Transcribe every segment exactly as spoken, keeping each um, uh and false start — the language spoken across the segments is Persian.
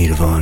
میروان.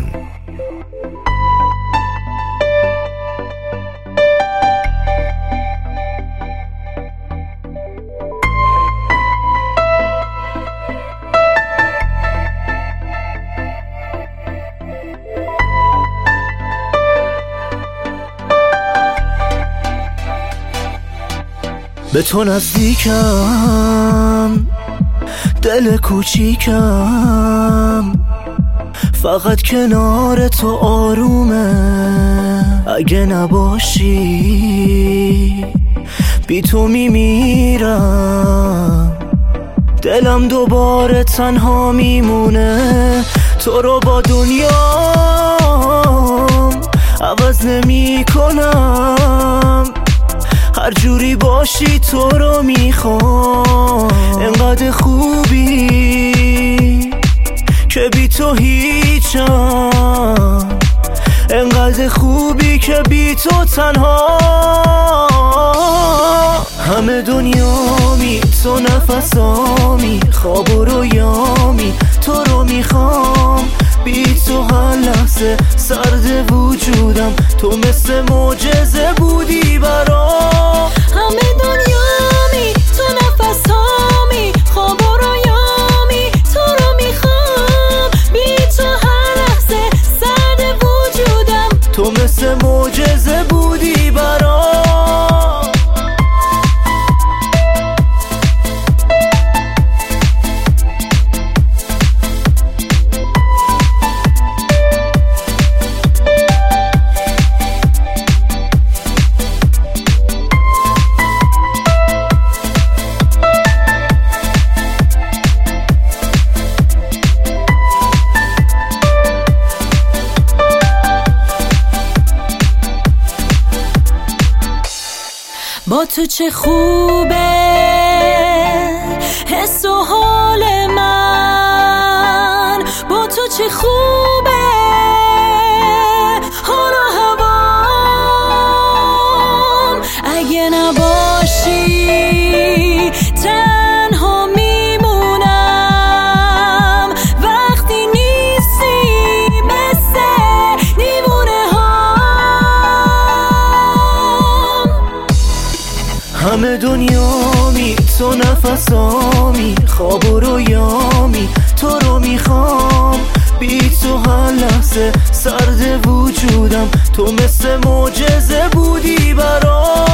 به تو نزدیکم، دل کوچیکم، فقط کنار تو آرومه. اگه نباشی بی تو میمیرم، دلم دوباره تنها میمونه. تو رو با دنیام عوض نمی کنم، هر جوری باشی تو رو میخوام. انقدر خوبی که بی تو هیچم، انقدر خوبی که بی تو تنها. همه دنیامی، تو نفسامی، خواب و رویامی، تو رو میخوام. بی تو هر لحظه سرد وجودم، تو مثل معجزه بودی برام. همه دنیامی، تو نفسامی، خواب و رویامی، تو رو میخوام. بی تو هر لحظه سرد وجودم، تو مثل معجزه بودی برام. با تو چه خوبه حس و حال من، با تو چه خوبه حال و هوام. اگه نباشی تنها میمونم، وقتی نیستی مثل دیوونه هام. همه دنیامی، تو نفسامی، خواب و رویامی، تو رو میخوام. بی تو هر لحظه سرد وجودم، تو مثل معجزه بودی برام.